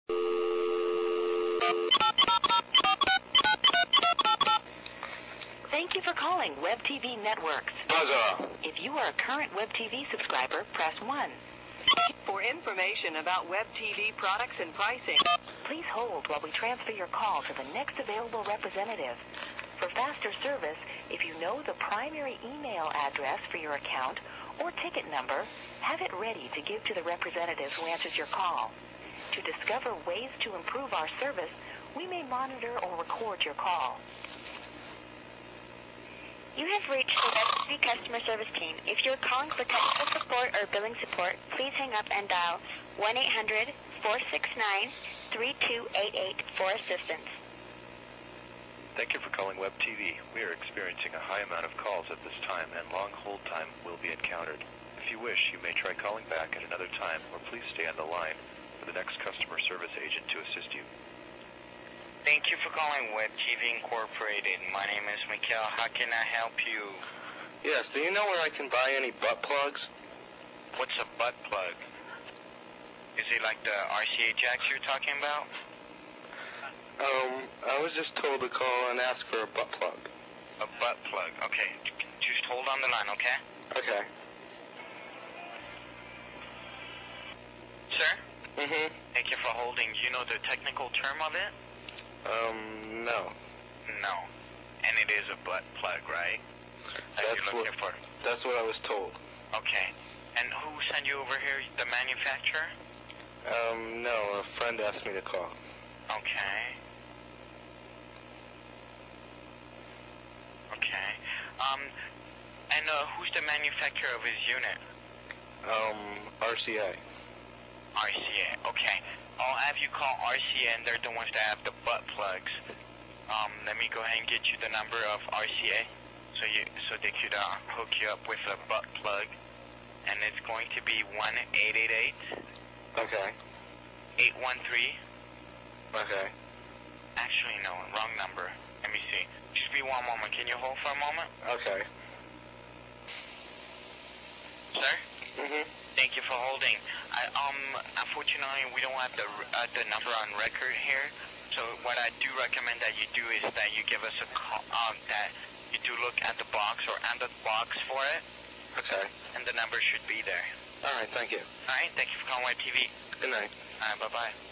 Thank you for calling Web TV Networks. Buzzer. If you are a current Web TV subscriber, press 1. For information about Web TV products and pricing, please hold while we transfer your call to the next available representative. For faster service, if you know the primary email address for your account or ticket number, have it ready to give to the representative who answers your call. To discover ways to improve our service, we may monitor or record your call. You have reached the Web TV customer service team. If you're calling for technical support or billing support, please hang up and dial 1-800-469-3288 for assistance. Thank you for calling Web TV. We are experiencing a high amount of calls at this time, and long hold time will be encountered. If you wish, you may try calling back at another time, or please stay on the line for the next customer service agent to assist you. Thank you for calling Web TV Incorporated. My name is Mikhail. How can I help you? Yes, do you know where I can buy any butt plugs? What's a butt plug? Is it like the RCA jacks you're talking about? I was just told to call and ask for a butt plug. A butt plug. Okay, just hold on the line, okay? Okay. Sir? Mm-hmm. Thank you for holding. Do you know the technical term of it? No. No. And it is a butt plug, right? That's what I was told. Okay. And who sent you over here? The manufacturer? No, a friend asked me to call. Okay. Okay. And who's the manufacturer of his unit? RCA. RCA. Okay. I'll have you call RCA, and they're the ones that have the butt plugs. Let me go ahead and get you the number of RCA, so they could hook you up with a butt plug, and it's going to be 1-888. Okay. 813. Okay. Actually, no, wrong number. Let me see. Just be one moment. Can you hold for a moment? Okay. Sir? Mm-hmm. Thank you for holding. Unfortunately, we don't have the number on record here. So what I do recommend that you do is that you give us a call. That you do look at the box or at the box for it. Okay. And the number should be there. All right. Thank you. All right. Thank you for calling Web TV. Good night. All right. Bye-bye.